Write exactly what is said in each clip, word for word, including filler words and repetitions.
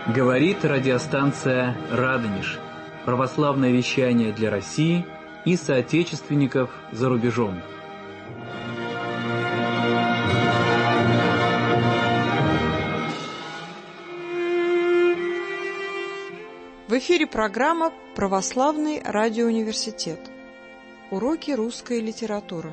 Говорит радиостанция «Радонеж». Православное вещание для России и соотечественников за рубежом. В эфире программа «Православный радиоуниверситет». Уроки русской литературы.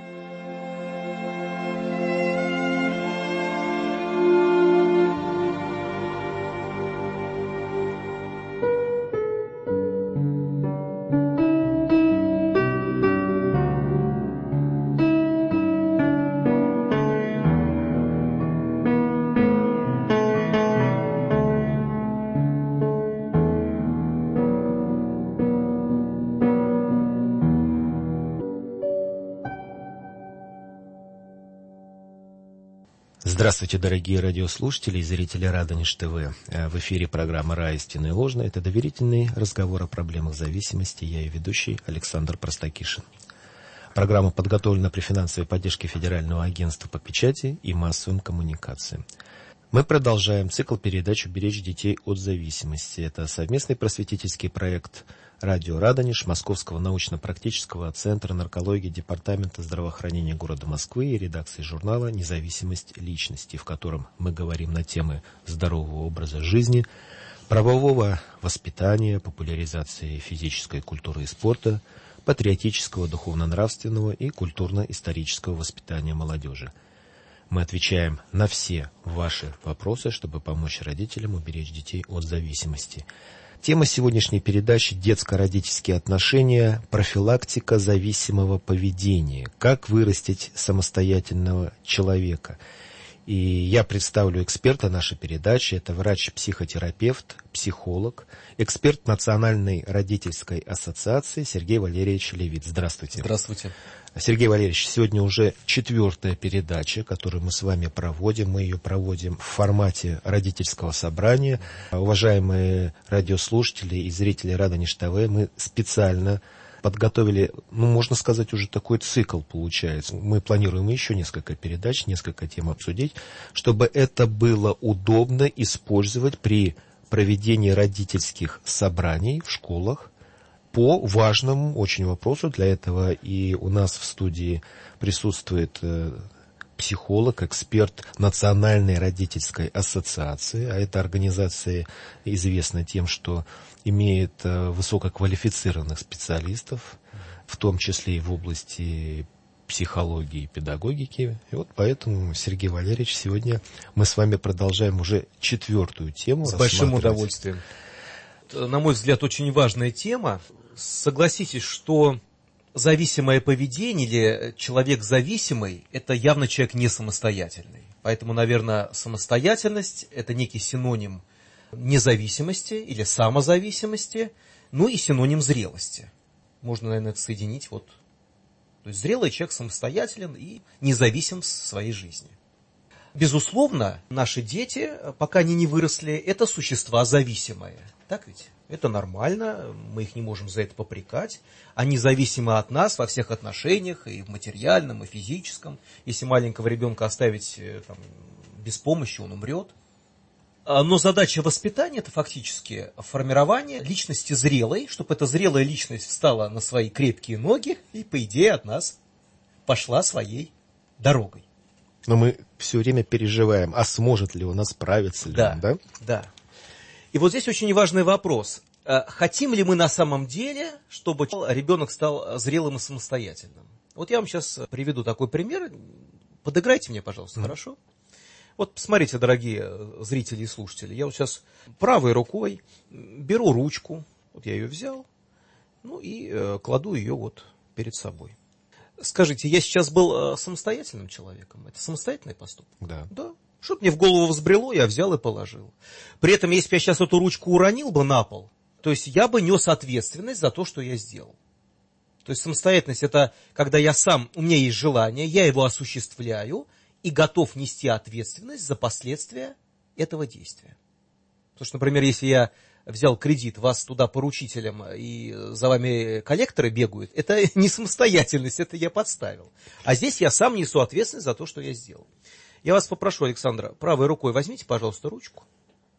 Здравствуйте, дорогие радиослушатели и зрители Радонеж ТВ. В эфире программа «Ра, истинное и ложное». Это доверительный разговор о проблемах зависимости. Я и ведущий Александр Простакишин. Программа подготовлена при финансовой поддержке Федерального агентства по печати и массовым коммуникациям. Мы продолжаем цикл передач «Уберечь детей от зависимости». Это совместный просветительский проект «Радио Радонеж», Московского научно-практического центра наркологии Департамента здравоохранения города Москвы и редакции журнала «Независимость личности», в котором мы говорим на темы здорового образа жизни, правового воспитания, популяризации физической культуры и спорта, патриотического, духовно-нравственного и культурно-исторического воспитания молодежи. Мы отвечаем на все ваши вопросы, чтобы помочь родителям уберечь детей от зависимости. Тема сегодняшней передачи – детско-родительские отношения, профилактика зависимого поведения. Как вырастить самостоятельного человека. И я представлю эксперта нашей передачи. Это врач-психотерапевт, психолог, эксперт Национальной родительской ассоциации Сергей Валерьевич Левит. Здравствуйте. Здравствуйте. Сергей Валерьевич, сегодня уже четвертая передача, которую мы с вами проводим. Мы ее проводим в формате родительского собрания. Уважаемые радиослушатели и зрители Радонеж ТВ, мы специально подготовили, ну, можно сказать, уже такой цикл получается. Мы планируем еще несколько передач, несколько тем обсудить, чтобы это было удобно использовать при проведении родительских собраний в школах по важному очень вопросу. Для этого и у нас в студии присутствует психолог, эксперт Национальной родительской ассоциации. А эта организация известна тем, что имеет высококвалифицированных специалистов, в том числе и в области психологии и педагогики. И вот поэтому, Сергей Валерьевич, сегодня мы с вами продолжаем уже четвертую тему. С большим удовольствием. На мой взгляд, очень важная тема. Согласитесь, что зависимое поведение или человек зависимый – это явно человек не самостоятельный. Поэтому, наверное, самостоятельность – это некий синоним независимости или самозависимости, ну и синоним зрелости. Можно, наверное, это соединить. Вот. То есть зрелый человек самостоятелен и независим в своей жизни. Безусловно, наши дети, пока они не выросли, это существа зависимые. Так ведь? Это нормально, мы их не можем за это попрекать. Они зависимы от нас во всех отношениях, и в материальном, и физическом. Если маленького ребенка оставить там, без помощи, он умрет. Но задача воспитания – это фактически формирование личности зрелой, чтобы эта зрелая личность встала на свои крепкие ноги и, по идее, от нас пошла своей дорогой. Но мы все время переживаем, а сможет ли он справиться ли да, он, да? Да. И вот здесь очень важный вопрос. Хотим ли мы на самом деле, чтобы ребенок стал зрелым и самостоятельным? Вот я вам сейчас приведу такой пример. Подыграйте мне, пожалуйста, mm. хорошо? Вот посмотрите, дорогие зрители и слушатели. Я вот сейчас правой рукой беру ручку. Вот я ее взял. Ну и э, кладу ее вот перед собой. Скажите, я сейчас был самостоятельным человеком? Это самостоятельный поступок? Да. Да. Что-то мне в голову взбрело, я взял и положил. При этом, если бы я сейчас эту ручку уронил бы на пол, то есть я бы нес ответственность за то, что я сделал. То есть самостоятельность – это когда я сам, у меня есть желание, я его осуществляю и готов нести ответственность за последствия этого действия. Потому что, например, если я взял кредит, вас туда поручителем и за вами коллекторы бегают, это не самостоятельность, это я подставил. А здесь я сам несу ответственность за то, что я сделал. Я вас попрошу, Александра, правой рукой возьмите, пожалуйста, ручку.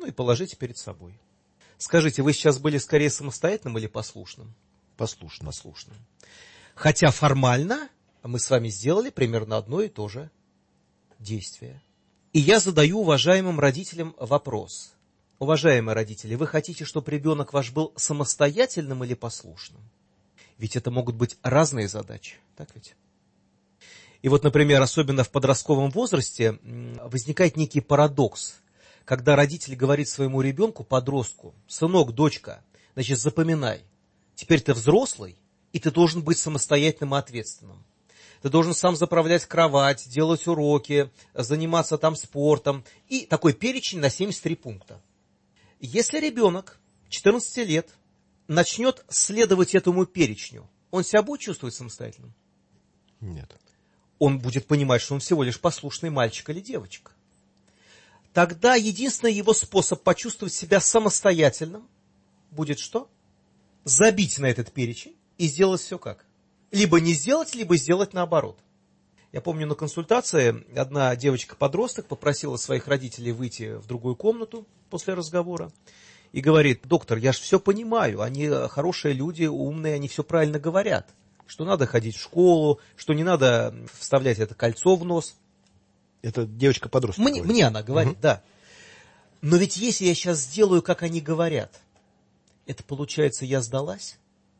Ну и положите перед собой. Скажите, вы сейчас были скорее самостоятельным или послушным? Послушным. Послушным. Хотя формально мы с вами сделали примерно одно и то же действие. И я задаю уважаемым родителям вопрос. Уважаемые родители, вы хотите, чтобы ребенок ваш был самостоятельным или послушным? Ведь это могут быть разные задачи, так ведь? И вот, например, особенно в подростковом возрасте возникает некий парадокс, когда родитель говорит своему ребенку, подростку: сынок, дочка, значит, запоминай, теперь ты взрослый, и ты должен быть самостоятельным и ответственным. Ты должен сам заправлять кровать, делать уроки, заниматься там спортом. И такой перечень на семьдесят три пункта. Если ребенок четырнадцати лет начнет следовать этому перечню, он себя будет чувствовать самостоятельным? Нет. Он будет понимать, что он всего лишь послушный мальчик или девочка. Тогда единственный его способ почувствовать себя самостоятельным будет что? Забить на этот перечень и сделать все как? Либо не сделать, либо сделать наоборот. Я помню, на консультации одна девочка-подросток попросила своих родителей выйти в другую комнату после разговора и говорит: доктор, я же все понимаю, они хорошие люди, умные, они все правильно говорят, что надо ходить в школу, что не надо вставлять это кольцо в нос. Это девочка-подросток Мне, говорит. мне она говорит, Угу. да. Но ведь если я сейчас сделаю, как они говорят, это получается, я сдалась?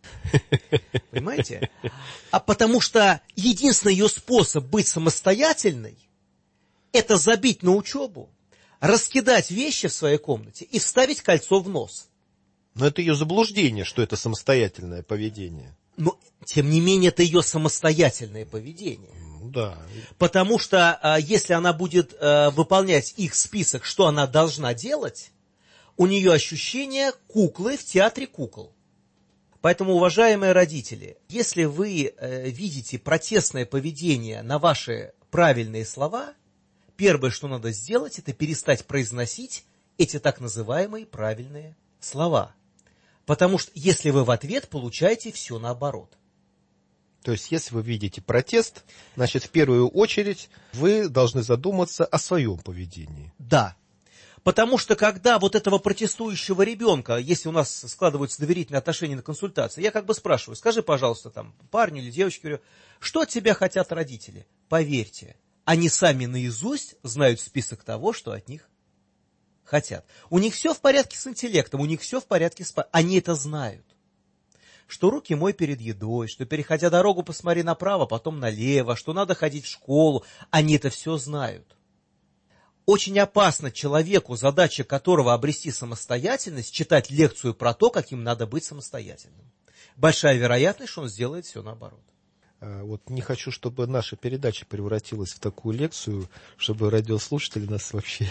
Понимаете? А потому что единственный ее способ быть самостоятельной — это забить на учебу, раскидать вещи в своей комнате и вставить кольцо в нос. Но это ее заблуждение, что это самостоятельное поведение. Но, тем не менее, это ее самостоятельное поведение. Ну да. Потому что а, если она будет а, выполнять их список, что она должна делать, у нее ощущение куклы в театре кукол. Поэтому, уважаемые родители, если вы э, видите протестное поведение на ваши правильные слова, первое, что надо сделать, это перестать произносить эти так называемые правильные слова. Потому что если вы в ответ получаете все наоборот. То есть, если вы видите протест, значит, в первую очередь вы должны задуматься о своем поведении. Да. Потому что когда вот этого протестующего ребенка, если у нас складываются доверительные отношения на консультации, я как бы спрашиваю: скажи, пожалуйста, там, парню или девочке, говорю, что от тебя хотят родители? Поверьте, они сами наизусть знают список того, что от них хотят. У них все в порядке с интеллектом, у них все в порядке с... Они это знают. Что руки мой перед едой, что переходя дорогу посмотри направо, потом налево, что надо ходить в школу. Они это все знают. Очень опасно человеку, задача которого обрести самостоятельность, читать лекцию про то, каким надо быть самостоятельным. Большая вероятность, что он сделает все наоборот. Вот не хочу, чтобы наша передача превратилась в такую лекцию, чтобы радиослушатели нас вообще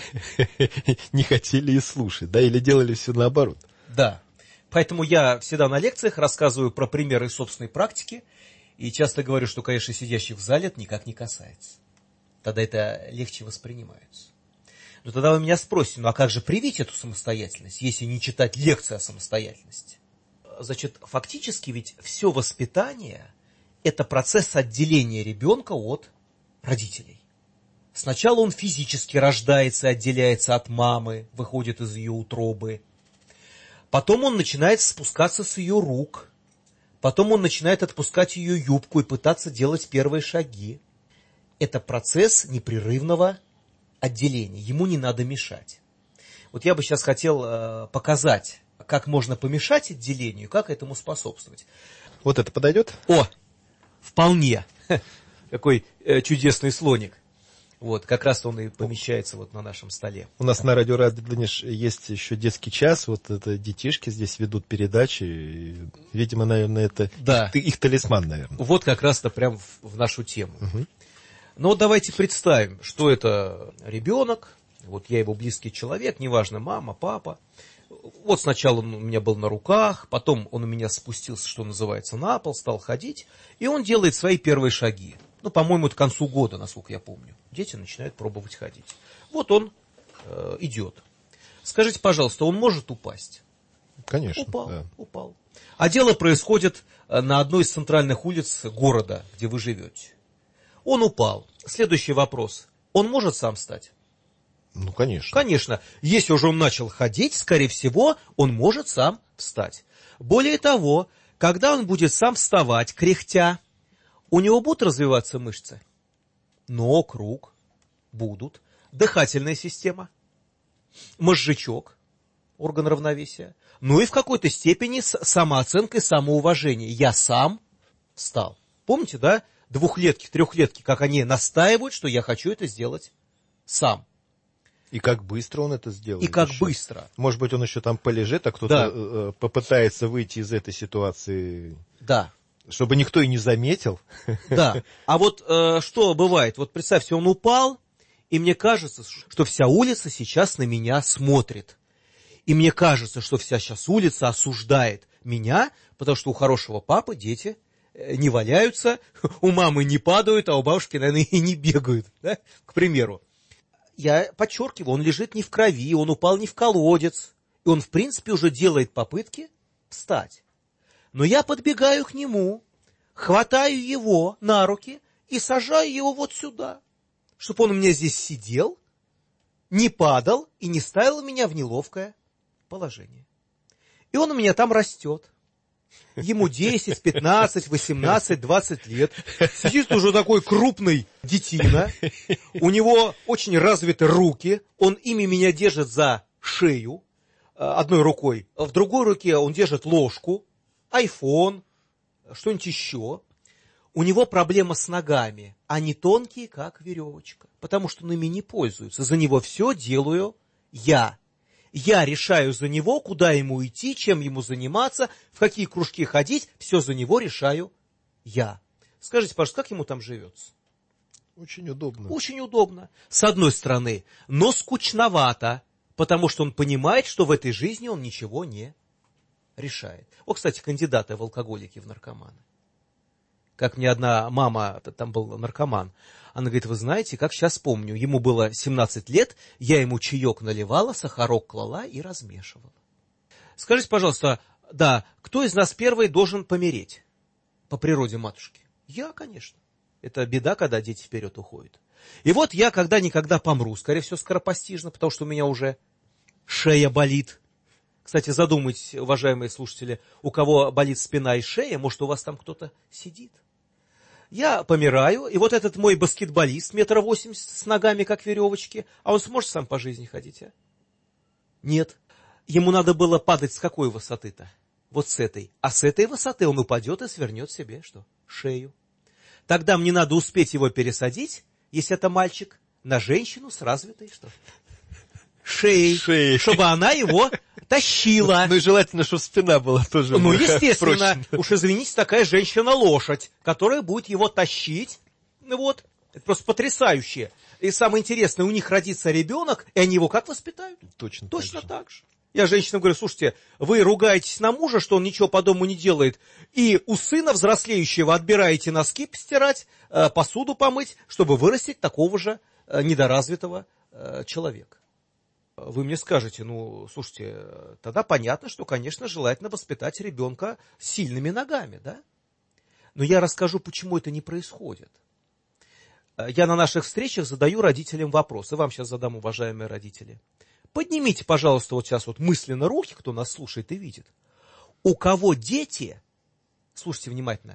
не хотели и слушать, да, или делали все наоборот. Да. Поэтому я всегда на лекциях рассказываю про примеры собственной практики и часто говорю, что, конечно, сидящих в зале это никак не касается. Тогда это легче воспринимается. Но тогда вы меня спросите: ну а как же привить эту самостоятельность, если не читать лекции о самостоятельности? Значит, фактически ведь все воспитание – это процесс отделения ребенка от родителей. Сначала он физически рождается, отделяется от мамы, выходит из ее утробы. Потом он начинает спускаться с ее рук. Потом он начинает отпускать ее юбку и пытаться делать первые шаги. Это процесс непрерывного отделения. Ему не надо мешать. Вот я бы сейчас хотел э, показать, как можно помешать отделению, как этому способствовать. Вот это подойдет? О, вполне. Какой э, чудесный слоник. Вот, как раз он и помещается вот на нашем столе. У нас на радио Радонеж есть еще детский час, вот это детишки здесь ведут передачи, и, видимо, наверное, это Да. их, их талисман, наверное. Вот как раз-то прям в, в нашу тему. Угу. Но вот давайте представим, что это ребенок, вот я его близкий человек, неважно, мама, папа. Вот сначала он у меня был на руках, потом он у меня спустился, что называется, на пол, стал ходить, и он делает свои первые шаги. Ну, по-моему, это к концу года, насколько я помню. Дети начинают пробовать ходить. Вот он э, идет. Скажите, пожалуйста, он может упасть? Конечно. Упал, Да. упал. А дело происходит на одной из центральных улиц города, где вы живете. Он упал. Следующий вопрос. Он может сам встать? Ну, конечно. Конечно. Если уже он начал ходить, скорее всего, он может сам встать. Более того, когда он будет сам вставать, кряхтя, у него будут развиваться мышцы? Ног, рук будут. Дыхательная система, мозжечок, орган равновесия. Ну и в какой-то степени с самооценкой, самоуважением. Я сам встал. Помните, да, двухлетки, трехлетки, как они настаивают, что я хочу это сделать сам. И как быстро он это сделает. И как еще. быстро. Может быть, он еще там полежит, а кто-то Да. э, попытается выйти из этой ситуации, Да. чтобы никто и не заметил. Да. А вот э, что бывает? Вот представьте, он упал, и мне кажется, что вся улица сейчас на меня смотрит. И мне кажется, что вся сейчас улица осуждает меня, потому что у хорошего папы дети не валяются, у мамы не падают, а у бабушки, наверное, и не бегают, да? К примеру. Я подчеркиваю, он лежит не в крови, он упал не в колодец, и он, в принципе, уже делает попытки встать. Но я подбегаю к нему, хватаю его на руки и сажаю его вот сюда, чтобы он у меня здесь сидел, не падал и не ставил меня в неловкое положение. И он у меня там растет. Ему десять, пятнадцать, восемнадцать, двадцать лет. Сидит уже такой крупный детина. У него очень развиты руки. Он ими меня держит за шею одной рукой. В другой руке он держит ложку, айфон, что-нибудь еще. У него проблема с ногами. Они тонкие, как веревочка. Потому что он ими не пользуется. За него все делаю я. Я решаю за него, куда ему идти, чем ему заниматься, в какие кружки ходить. Все за него решаю я. Скажите, пожалуйста, как ему там живется? Очень удобно. Очень удобно. С одной стороны, но скучновато, потому что он понимает, что в этой жизни он ничего не решает. О, кстати, кандидаты в алкоголики, в наркоманы. Как мне одна мама, там был наркоман, она говорит, вы знаете, как сейчас помню, ему было семнадцать лет, я ему чаек наливала, сахарок клала и размешивала. Скажите, пожалуйста, да, кто из нас первый должен помереть по природе матушки? Я, конечно. Это беда, когда дети вперед уходят. И вот я когда-никогда помру, скорее всего, скоропостижно, потому что у меня уже шея болит. Кстати, задумайтесь, уважаемые слушатели, у кого болит спина и шея, может, у вас там кто-то сидит. Я помираю, и вот этот мой баскетболист, метр восемьдесят, с ногами, как веревочки, а он сможет сам по жизни ходить, а? Нет. Ему надо было падать с какой высоты-то? Вот с этой. А с этой высоты он упадет и свернет себе, что? Шею. Тогда мне надо успеть его пересадить, если это мальчик, на женщину с развитой, что? Шеей. Шеей. Чтобы она его тащила. Ну и желательно, чтобы спина была тоже. Ну, естественно, прочная. уж извините, такая женщина-лошадь, которая будет его тащить. Ну вот, это просто потрясающе. И самое интересное, у них родится ребенок, и они его как воспитают? Точно, Точно так, так же. Я женщинам говорю, слушайте, вы ругаетесь на мужа, что он ничего по дому не делает, и у сына взрослеющего отбираете носки постирать, посуду помыть, чтобы вырастить такого же недоразвитого человека. Вы мне скажете, ну, слушайте, тогда понятно, что, конечно, желательно воспитать ребенка с сильными ногами, да? Но я расскажу, почему это не происходит. Я на наших встречах задаю родителям вопрос, и вам сейчас задам, уважаемые родители. Поднимите, пожалуйста, вот сейчас вот мысленно руки, кто нас слушает и видит. У кого дети, слушайте внимательно,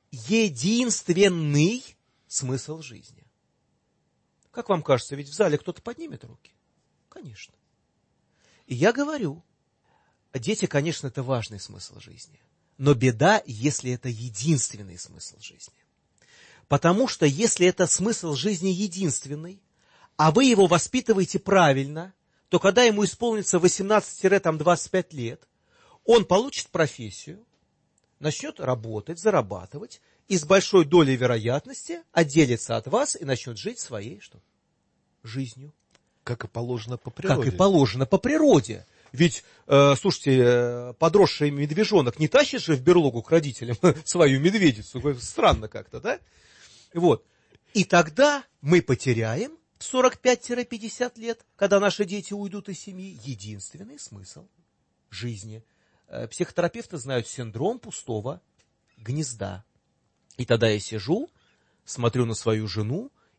единственный смысл жизни? Как вам кажется, ведь в зале кто-то поднимет руки? Конечно. И я говорю, дети, конечно, это важный смысл жизни. Но беда, если это единственный смысл жизни. Потому что если это смысл жизни единственный, а вы его воспитываете правильно, то когда ему исполнится восемнадцать-двадцать пять лет, он получит профессию, начнет работать, зарабатывать, и с большой долей вероятности отделится от вас и начнет жить своей что? Жизнью. Как и положено по природе. Как и положено по природе. Ведь, э, слушайте, подросший медвежонок не тащит же в берлогу к родителям свою медведицу. Странно как-то, да? Вот. И тогда мы потеряем в сорок пять - пятьдесят лет, когда наши дети уйдут из семьи, единственный смысл жизни. Э, психотерапевты знают синдром пустого гнезда. И тогда я сижу, смотрю на свою жену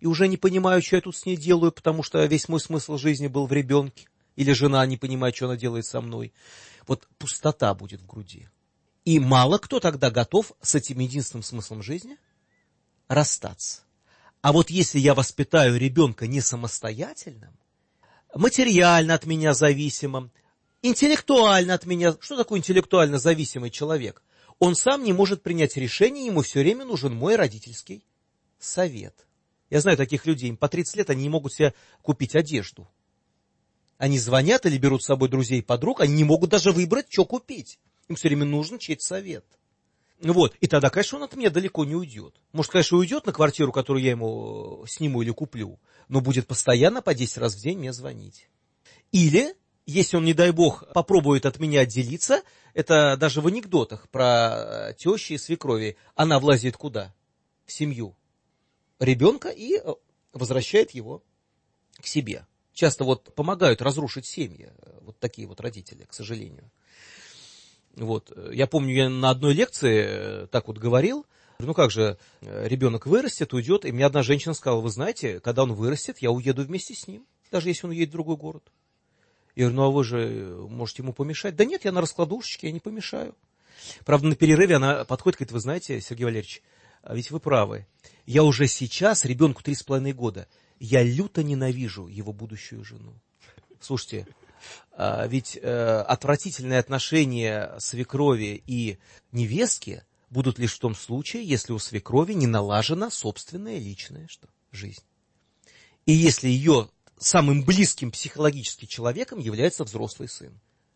и уже не понимаю, что я тут с ней делаю, потому что весь мой смысл жизни был в ребенке. Или жена не понимает, что она делает со мной. Вот пустота будет в груди. И мало кто тогда готов с этим единственным смыслом жизни расстаться. А вот если я воспитаю ребенка не самостоятельным, материально от меня зависимым, интеллектуально от меня, что такое интеллектуально зависимый человек? Он сам не может принять решение, ему все время нужен мой родительский совет. Я знаю таких людей, им по тридцать лет они не могут себе купить одежду. Они звонят или берут с собой друзей и подруг, они не могут даже выбрать, что купить. Им все время нужен чей-то совет. Вот. И тогда, конечно, он от меня далеко не уйдет. Может, конечно, уйдет на квартиру, которую я ему сниму или куплю, но будет постоянно по десять раз в день мне звонить. Или, если он, не дай бог, попробует от меня отделиться, это даже в анекдотах про тещи и свекрови, она влазит куда? В семью ребенка и возвращает его к себе. Часто вот помогают разрушить семьи, вот такие вот родители, к сожалению. Вот. Я помню, я на одной лекции так вот говорил, ну как же, ребенок вырастет, уйдет, и мне одна женщина сказала, вы знаете, когда он вырастет, я уеду вместе с ним, даже если он едет в другой город. Я говорю, ну а вы же можете ему помешать? Да нет, я на раскладушечке, я не помешаю. Правда, на перерыве она подходит и говорит, вы знаете, Сергей Валерьевич, а ведь вы правы, я уже сейчас, ребенку три с половиной года, я люто ненавижу его будущую жену. Слушайте, ведь отвратительные отношения свекрови и невестки будут лишь в том случае, если у свекрови не налажена собственная личная что, жизнь. И если ее самым близким психологически человеком является взрослый сын,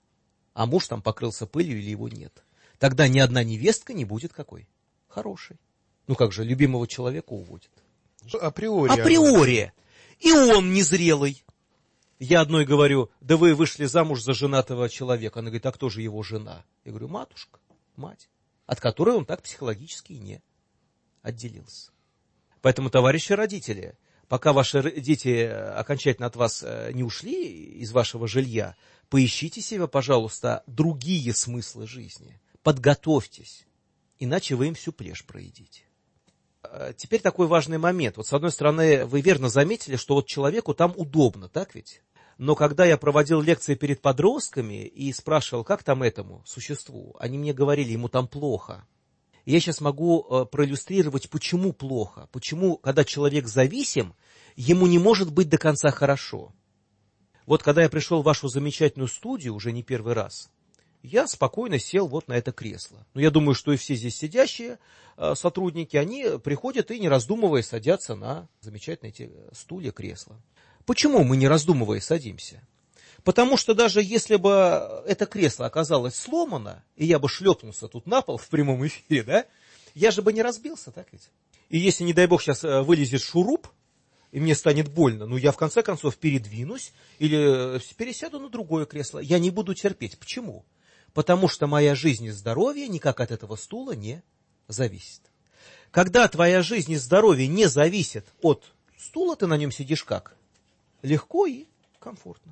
а муж там покрылся пылью или его нет, тогда ни одна невестка не будет какой? Хорошей. Ну как же, любимого человека уводит. Априори. Априори. И он незрелый. Я одной говорю, да вы вышли замуж за женатого человека. Она говорит, а кто же его жена? Я говорю, матушка, мать, от которой он так психологически и не отделился. Поэтому, товарищи родители, пока ваши дети окончательно от вас не ушли из вашего жилья, поищите себе, пожалуйста, другие смыслы жизни. Подготовьтесь, иначе вы им всю плешь проедите. Теперь такой важный момент. Вот с одной стороны, вы верно заметили, что вот человеку там удобно, так ведь? Но когда я проводил лекции перед подростками и спрашивал, как там этому существу, они мне говорили, ему там плохо. И я сейчас могу проиллюстрировать, почему плохо. Почему, когда человек зависим, ему не может быть до конца хорошо. Вот когда я пришел в вашу замечательную студию, уже не первый раз, я спокойно сел вот на это кресло. Ну, я думаю, что и все здесь сидящие э, сотрудники, они приходят и, не раздумывая, садятся на замечательные эти стулья, кресла. Почему мы, не раздумывая, садимся? Потому что даже если бы это кресло оказалось сломано, и я бы шлепнулся тут на пол в прямом эфире, да, я же бы не разбился, так ведь? И если, не дай бог, сейчас вылезет шуруп, и мне станет больно, ну, я в конце концов передвинусь или пересяду на другое кресло. Я не буду терпеть. Почему? Потому что моя жизнь и здоровье никак от этого стула не зависит. Когда твоя жизнь и здоровье не зависят от стула, ты на нем сидишь как? Легко и комфортно.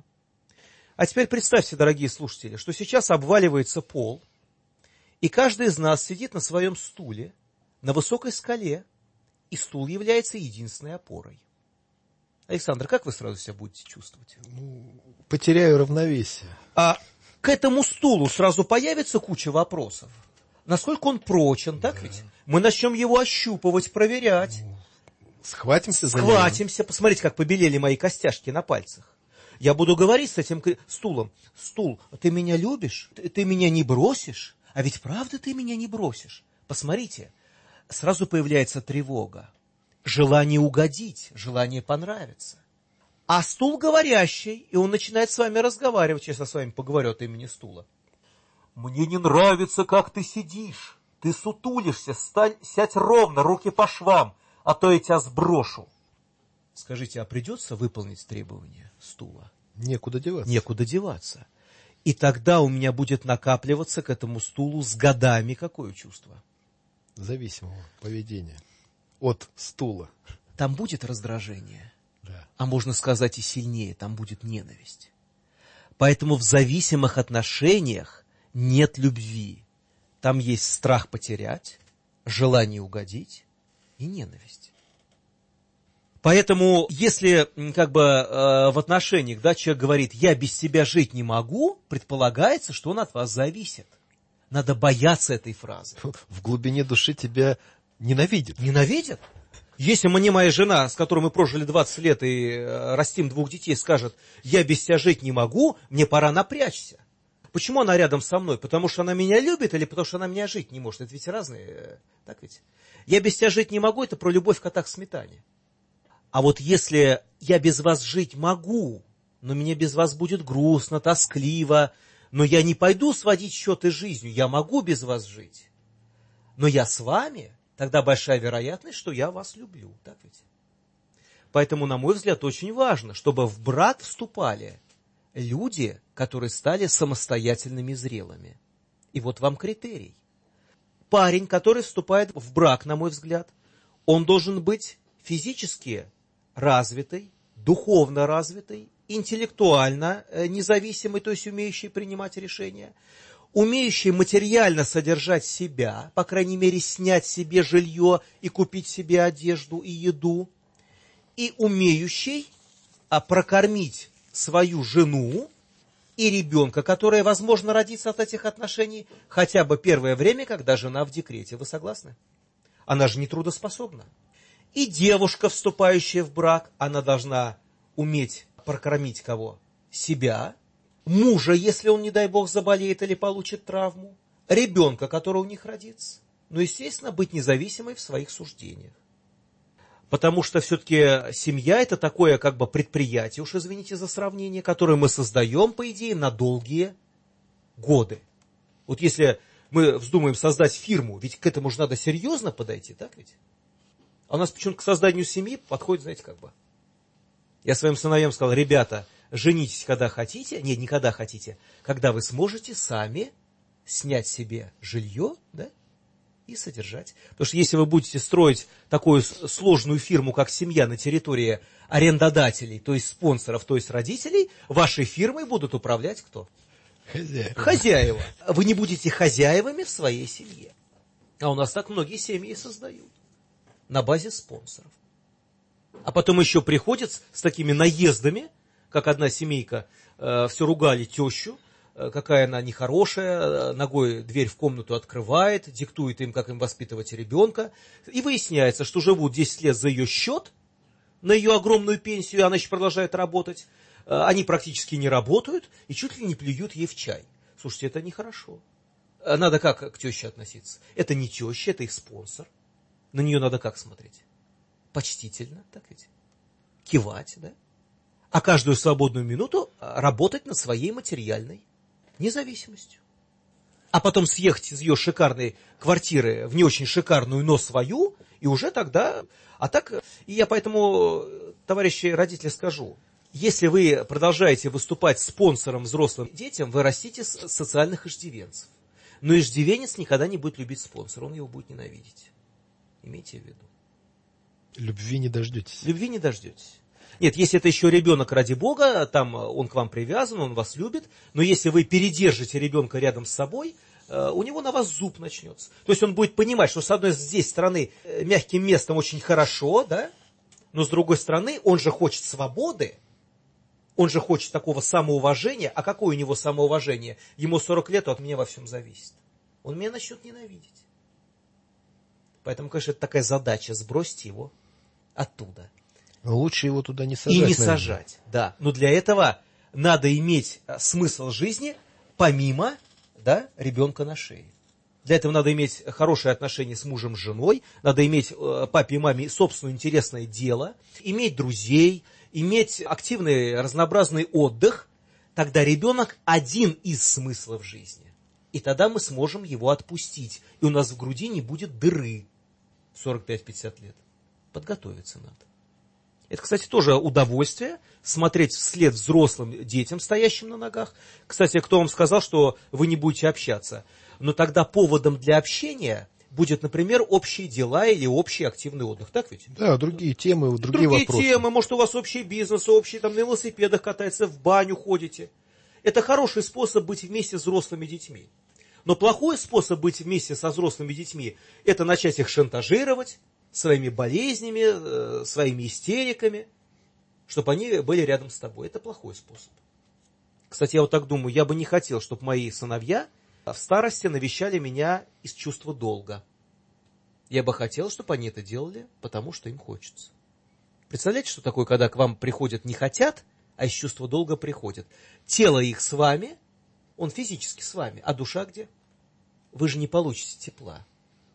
А теперь представьте, дорогие слушатели, что сейчас обваливается пол, и каждый из нас сидит на своем стуле, на высокой скале, и стул является единственной опорой. Александр, как вы сразу себя будете чувствовать? Ну, потеряю равновесие. А к этому стулу сразу появится куча вопросов. Насколько он прочен, так да. ведь? Мы начнем его ощупывать, проверять. Схватимся за него. Схватимся. Посмотрите, как побелели мои костяшки на пальцах. Я буду говорить с этим стулом. Стул, ты меня любишь? Ты, ты меня не бросишь? А ведь правда ты меня не бросишь? Посмотрите, сразу появляется тревога. Желание угодить, желание понравиться. А стул говорящий, и он начинает с вами разговаривать. Сейчас я с вами поговорю от имени стула. Мне не нравится, как ты сидишь. Ты сутулишься, стань, сядь ровно, руки по швам, а то я тебя сброшу. Скажите, а придется выполнить требования стула? Некуда деваться. Некуда деваться. И тогда у меня будет накапливаться к этому стулу с годами какое чувство? Зависимого поведения. От стула. Там будет раздражение. Да. А можно сказать и сильнее, там будет ненависть. Поэтому в зависимых отношениях нет любви. Там есть страх потерять, желание угодить и ненависть. Поэтому, если как бы э, в отношениях, да, человек говорит, я без тебя жить не могу, предполагается, что он от вас зависит. Надо бояться этой фразы. В глубине души тебя ненавидит. Ненавидит? Если мне моя жена, с которой мы прожили двадцать лет и э, растим двух детей, скажет, я без тебя жить не могу, мне пора напрячься. Почему она рядом со мной? Потому что она меня любит или потому что она меня жить не может? Это ведь разные, э, так ведь? Я без тебя жить не могу, это про любовь кота к сметане. А вот если я без вас жить могу, но мне без вас будет грустно, тоскливо, но я не пойду сводить счеты с жизнью, я могу без вас жить, но я с вами, тогда большая вероятность, что я вас люблю. Так ведь? Поэтому, на мой взгляд, очень важно, чтобы в брак вступали люди, которые стали самостоятельными и зрелыми. И вот вам критерий. Парень, который вступает в брак, на мой взгляд, он должен быть физически развитый, духовно развитый, интеллектуально независимый, то есть умеющий принимать решения, умеющий материально содержать себя, по крайней мере, снять себе жилье и купить себе одежду и еду, и умеющий а, прокормить свою жену и ребенка, которая, возможно, родится от этих отношений, хотя бы первое время, когда жена в декрете. Вы согласны? Она же не трудоспособна. И девушка, вступающая в брак, она должна уметь прокормить кого? Себя, мужа, если он, не дай бог, заболеет или получит травму, ребенка, который у них родится. Но, естественно, быть независимой в своих суждениях. Потому что все-таки семья – это такое как бы предприятие, уж извините за сравнение, которое мы создаем, по идее, на долгие годы. Вот если мы вздумаем создать фирму, ведь к этому же надо серьезно подойти, так ведь? А у нас почему-то к созданию семьи подходит, знаете, как бы. Я своим сыновьям сказал, ребята, женитесь, когда хотите, нет, не когда хотите, когда вы сможете сами снять себе жилье, да, и содержать. Потому что если вы будете строить такую сложную фирму, как семья, на территории арендодателей, то есть спонсоров, то есть родителей, вашей фирмой будут управлять кто? Хозяева. Хозяева. Вы не будете хозяевами в своей семье. А у нас так многие семьи создают. На базе спонсоров. А потом еще приходят с такими наездами, как одна семейка, э, все ругали тещу, э, какая она нехорошая, э, ногой дверь в комнату открывает, диктует им, как им воспитывать ребенка. И выясняется, что живут десять лет за ее счет, на ее огромную пенсию, и она еще продолжает работать. Э, они практически не работают и чуть ли не плюют ей в чай. Слушайте, это нехорошо. Надо как к теще относиться? Это не теща, это их спонсор. На нее надо как смотреть? Почтительно, так ведь? Кивать, да? А каждую свободную минуту работать над своей материальной независимостью. А потом съехать из ее шикарной квартиры в не очень шикарную, но свою, и уже тогда... А так, и я поэтому, товарищи родители, скажу, если вы продолжаете выступать спонсором взрослым детям, вы растите социальных иждивенцев. Но иждивенец никогда не будет любить спонсора, он его будет ненавидеть. Имейте в виду. Любви не дождетесь. Любви не дождетесь. Нет, если это еще ребенок, ради Бога, там он к вам привязан, он вас любит, но если вы передержите ребенка рядом с собой, у него на вас зуб начнется. То есть он будет понимать, что с одной здесь стороны мягким местом очень хорошо, да, но с другой стороны он же хочет свободы, он же хочет такого самоуважения. А какое у него самоуважение? Ему сорок лет, а от меня во всем зависит. Он меня начнет ненавидеть. Поэтому, конечно, это такая задача, сбросьте его оттуда. Лучше его туда не сажать. И не наверное. сажать, да. Но для этого надо иметь смысл жизни, помимо, да, ребенка на шее. Для этого надо иметь хорошие отношения с мужем, с женой, надо иметь папе и маме собственное интересное дело, иметь друзей, иметь активный разнообразный отдых. Тогда ребенок один из смыслов жизни. И тогда мы сможем его отпустить. И у нас в груди не будет дыры в сорок пять - пятьдесят лет. Подготовиться надо. Это, кстати, тоже удовольствие, смотреть вслед взрослым детям, стоящим на ногах. Кстати, кто вам сказал, что вы не будете общаться? Но тогда поводом для общения будет, например, общие дела или общий активный отдых. Так ведь? Да, другие темы, другие, другие вопросы. Другие темы, может, у вас общий бизнес, общий там на велосипедах катается, в баню ходите. Это хороший способ быть вместе с взрослыми детьми. Но плохой способ быть вместе со взрослыми детьми – это начать их шантажировать, своими болезнями, своими истериками, чтобы они были рядом с тобой. Это плохой способ. Кстати, я вот так думаю, я бы не хотел, чтобы мои сыновья в старости навещали меня из чувства долга. Я бы хотел, чтобы они это делали, потому что им хочется. Представляете, что такое, когда к вам приходят не хотят, а из чувства долга приходят? Тело их с вами, он физически с вами, а душа где? Вы же не получите тепла.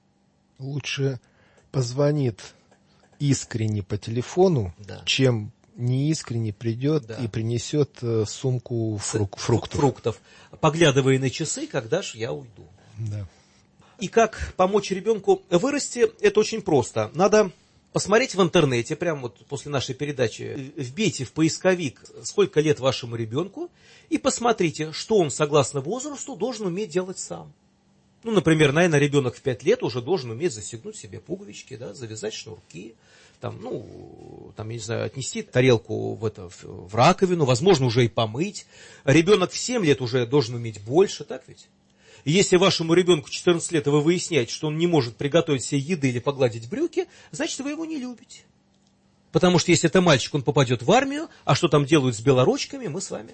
Лучше позвонит искренне по телефону, да, чем неискренне придет, да, и принесет сумку фрук- фруктов. фруктов, поглядывая на часы, когда же я уйду. Да. И как помочь ребенку вырасти, это очень просто. Надо посмотреть в интернете, прямо вот после нашей передачи, вбейте в поисковик, сколько лет вашему ребенку, и посмотрите, что он, согласно возрасту, должен уметь делать сам. Ну, например, наверное, ребенок в пять лет уже должен уметь застегнуть себе пуговички, да, завязать шнурки, там, ну, там, я не знаю, отнести тарелку в, это, в раковину, возможно, уже и помыть. Ребенок в семь лет уже должен уметь больше, так ведь? И если вашему ребенку четырнадцать лет, и вы выясняете, что он не может приготовить себе еды или погладить брюки, значит, вы его не любите. Потому что если это мальчик, он попадет в армию, а что там делают с белоручками, мы с вами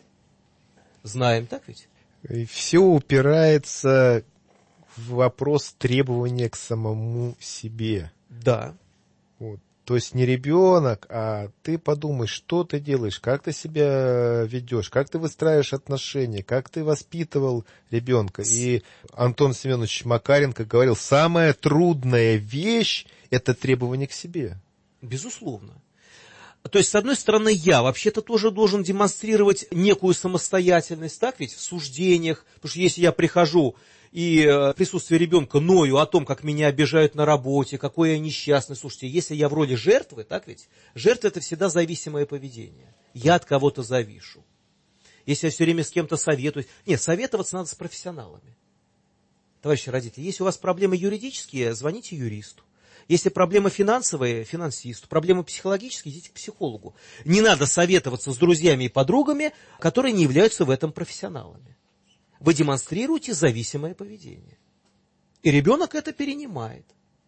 знаем, так ведь? И все упирается в вопрос требования к самому себе. Да. Вот. То есть не ребенок, а ты подумай, что ты делаешь, как ты себя ведешь, как ты выстраиваешь отношения, как ты воспитывал ребенка. И Антон Семенович Макаренко говорил, самая трудная вещь – это требование к себе. Безусловно. То есть, с одной стороны, я вообще-то тоже должен демонстрировать некую самостоятельность, так ведь, в суждениях. Потому что если я прихожу и в присутствии ребенка ною о том, как меня обижают на работе, какой я несчастный, слушайте, если я в роли жертвы, так ведь, жертва – это всегда зависимое поведение. Я от кого-то завишу. Если я все время с кем-то советуюсь. Нет, советоваться надо с профессионалами. Товарищи родители, если у вас проблемы юридические, звоните юристу. Если проблемы финансовые, финансисту, проблемы психологические, идите к психологу. Не надо советоваться с друзьями и подругами, которые не являются в этом профессионалами. Вы демонстрируете зависимое поведение. И ребенок это перенимает.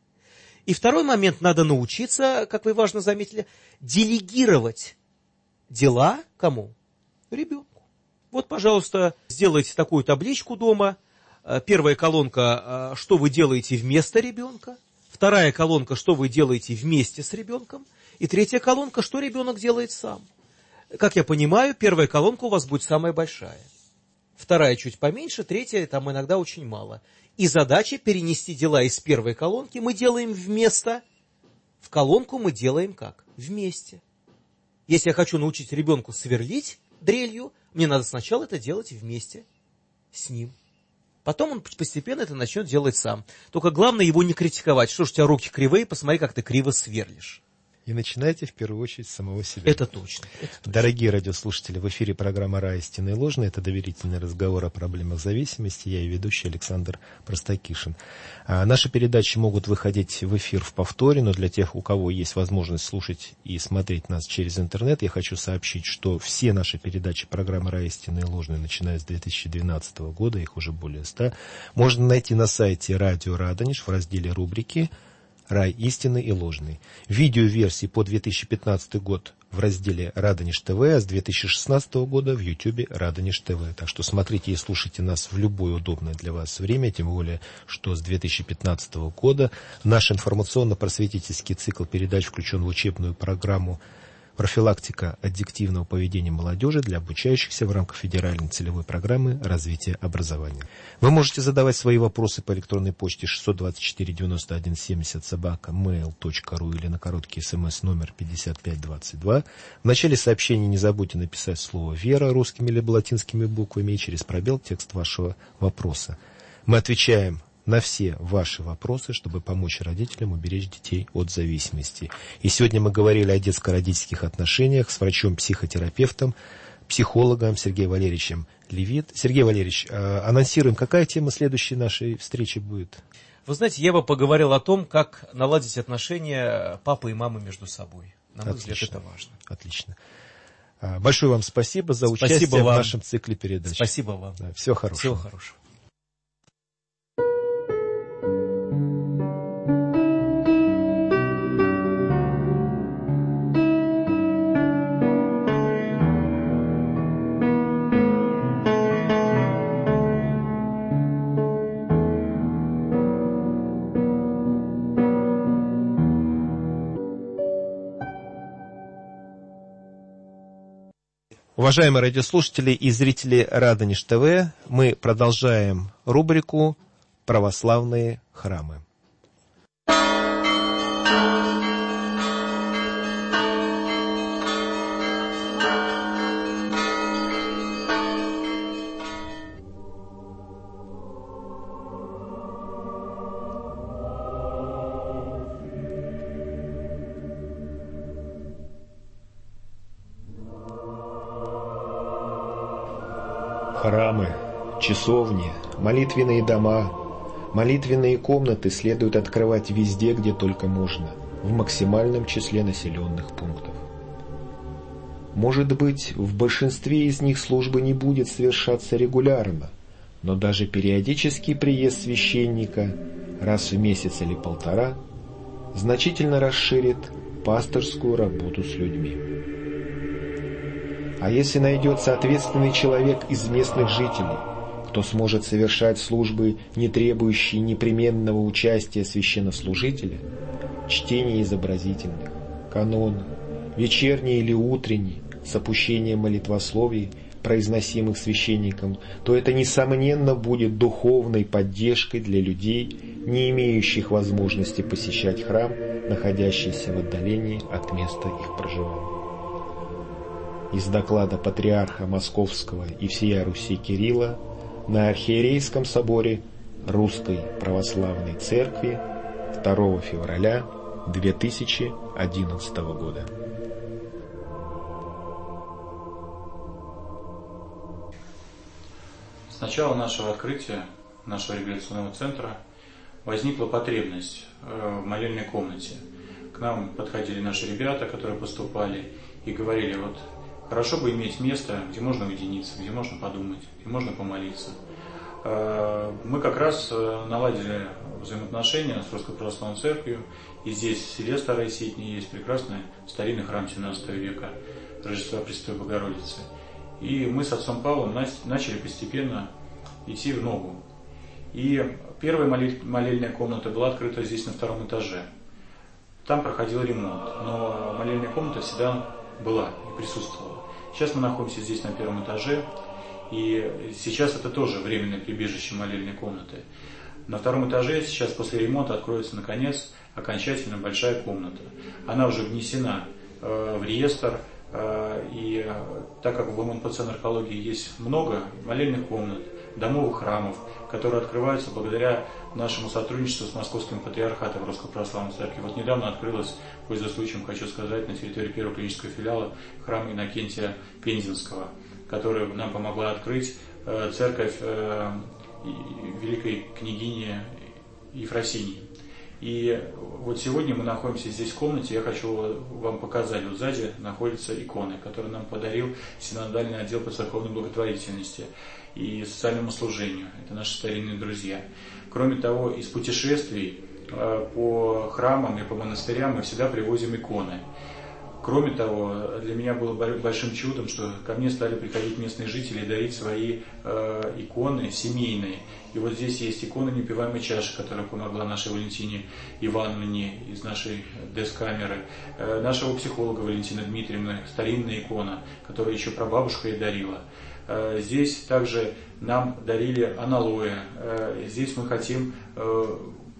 И второй момент, надо научиться, как вы важно заметили, делегировать дела кому? Ребенку. Вот, пожалуйста, сделайте такую табличку дома. Первая колонка, что вы делаете вместо ребенка. Вторая колонка, что вы делаете вместе с ребенком. И третья колонка, что ребенок делает сам. Как я понимаю, первая колонка у вас будет самая большая. Вторая чуть поменьше, третья там иногда очень мало. И задача перенести дела из первой колонки мы делаем вместо. В колонку мы делаем как? Вместе. Если я хочу научить ребенку сверлить дрелью, мне надо сначала это делать вместе с ним. Потом он постепенно это начнет делать сам. Только главное его не критиковать. Что ж у тебя руки кривые, посмотри, как ты криво сверлишь. И начинайте в первую очередь с самого себя. Это точно. Это точно. Дорогие радиослушатели, в эфире программа «Рай, истинное и ложное». Это доверительный разговор о проблемах зависимости. Я и ведущий Александр Простакишин. А наши передачи могут выходить в эфир в повторе, но для тех, у кого есть возможность слушать и смотреть нас через интернет, я хочу сообщить, что все наши передачи программы «Рай, истинное и ложное», начиная с две тысячи двенадцатого года, их уже более ста, можно найти на сайте Радио Радонеж в разделе рубрики «Рай истинный и ложный». Видеоверсии по две тысячи пятнадцатый год в разделе Радонеж ТВ, а с две тысячи шестнадцатого года в Ютубе Радонеж ТВ. Так что смотрите и слушайте нас в любое удобное для вас время, тем более, что с две тысячи пятнадцатого года наш информационно-просветительский цикл передач включен в учебную программу «Профилактика аддиктивного поведения молодежи» для обучающихся в рамках федеральной целевой программы развития образования. Вы можете задавать свои вопросы по электронной почте шестьсот двадцать четыре девяносто один семьдесят собака мейл точка ру или на короткий смс номер пятьдесят пять двадцать два. В начале сообщения не забудьте написать слово «Вера» русскими либо латинскими буквами и через пробел текст вашего вопроса. Мы отвечаем на все ваши вопросы, чтобы помочь родителям уберечь детей от зависимости. И сегодня мы говорили о детско-родительских отношениях с врачом-психотерапевтом, психологом Сергеем Валерьевичем Левит. Сергей Валерьевич, анонсируем, какая тема следующей нашей встречи будет? Вы знаете, я бы поговорил о том, как наладить отношения папы и мамы между собой. На мой Отлично. взгляд, это важно. Отлично. Большое вам спасибо за Спасибо участие вам. в нашем цикле передач. Спасибо вам. Да, всего хорошего. Всего хорошего. Уважаемые радиослушатели и зрители Радонеж ТВ, мы продолжаем рубрику «Православные храмы». Храмы, часовни, молитвенные дома, молитвенные комнаты следует открывать везде, где только можно, в максимальном числе населенных пунктов. Может быть, в большинстве из них служба не будет совершаться регулярно, но даже периодический приезд священника раз в месяц или полтора значительно расширит пасторскую работу с людьми. А если найдется ответственный человек из местных жителей, кто сможет совершать службы, не требующие непременного участия священнослужителя, чтение изобразительных, канона, вечерние или утренние, с опущением молитвословий, произносимых священником, то это, несомненно, будет духовной поддержкой для людей, не имеющих возможности посещать храм, находящийся в отдалении от места их проживания. Из доклада патриарха Московского и всея Руси Кирилла на Архиерейском соборе Русской Православной Церкви второго февраля две тысячи одиннадцатого года. С начала нашего открытия, нашего регуляционного центра, возникла потребность в молельной комнате. К нам подходили наши ребята, которые поступали, и говорили: вот хорошо бы иметь место, где можно уединиться, где можно подумать, где можно помолиться. Мы как раз наладили взаимоотношения с Русской Православной Церковью, и здесь, в селе Старой Ситни, есть прекрасный старинный храм семнадцатого века Рождества Пресвятой Богородицы. И мы с отцом Павлом начали постепенно идти в ногу. И первая молельная комната была открыта здесь на втором этаже. Там проходил ремонт, но молельная комната всегда была и присутствовала. Сейчас мы находимся здесь на первом этаже, и сейчас это тоже временное прибежище молельной комнаты. На втором этаже сейчас после ремонта откроется наконец окончательно большая комната. Она уже внесена э, в реестр, э, и э, так как в эм эн пэ цэ наркологии есть много молельных комнат, домовых храмов, которые открываются благодаря нашему сотрудничеству с Московским патриархатом Русской Православной Церкви. Вот недавно открылась, пользуясь случаем, хочу сказать, на территории первого клинического филиала храм Иннокентия Пензенского, который нам помогла открыть э, церковь э, великой княгини Ефросинии. И вот сегодня мы находимся здесь в комнате, я хочу вам показать. Вот сзади находятся иконы, которые нам подарил Синодальный отдел по церковной благотворительности и социальному служению. Это наши старинные друзья. Кроме того, из путешествий по храмам и по монастырям мы всегда привозим иконы. Кроме того, для меня было большим чудом, что ко мне стали приходить местные жители и дарить свои э, иконы семейные. И вот здесь есть икона «Непиваемой чаши», которая помогла нашей Валентине Ивановне из нашей дэс-камеры, э, нашего психолога Валентины Дмитриевны, старинная икона, которую еще прабабушка ей дарила. Э, здесь также нам дарили аналоэ. Э, здесь мы хотим... Э,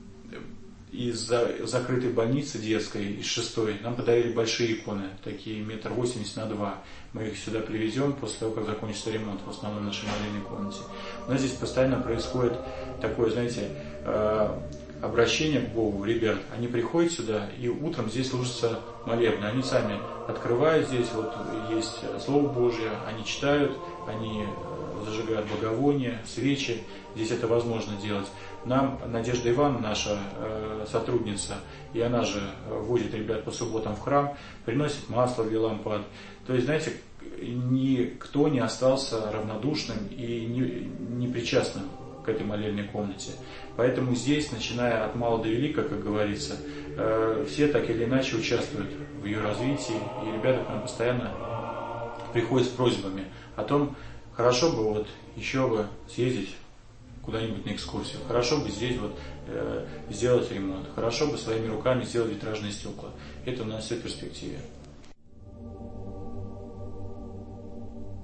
из закрытой больницы детской, из шестой, нам подарили большие иконы, такие метр восемьдесят на два. Мы их сюда привезем после того, как закончится ремонт в основном в нашей молельной комнате. У нас здесь постоянно происходит такое, знаете, обращение к Богу. Ребят, они приходят сюда, и утром здесь служится молебны. Они сами открывают здесь, вот есть Слово Божье, они читают, они зажигают благовония, свечи. Здесь это возможно делать. Нам Надежда Ивановна, наша э, сотрудница, и она же возит ребят по субботам в храм, приносит масло для лампад. То есть, знаете, никто не остался равнодушным и не, не причастным к этой молельной комнате. Поэтому здесь, начиная от мала до велика, как говорится, э, все так или иначе участвуют в ее развитии, и ребята к нам постоянно приходят с просьбами о том, хорошо бы вот еще бы съездить куда-нибудь на экскурсию. Хорошо бы здесь вот э, сделать ремонт. Хорошо бы своими руками сделать витражные стекла. Это у нас все в перспективе.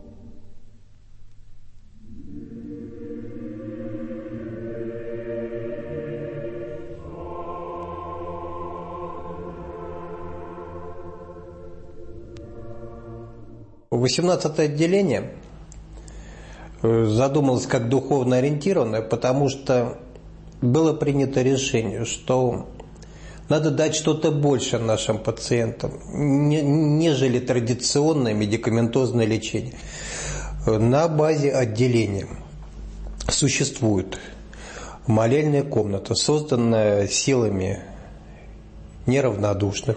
восемнадцатое отделение задумалось как духовно ориентированное, потому что было принято решение, что надо дать что-то больше нашим пациентам, нежели традиционное медикаментозное лечение. На базе отделения существует молельная комната, созданная силами неравнодушных,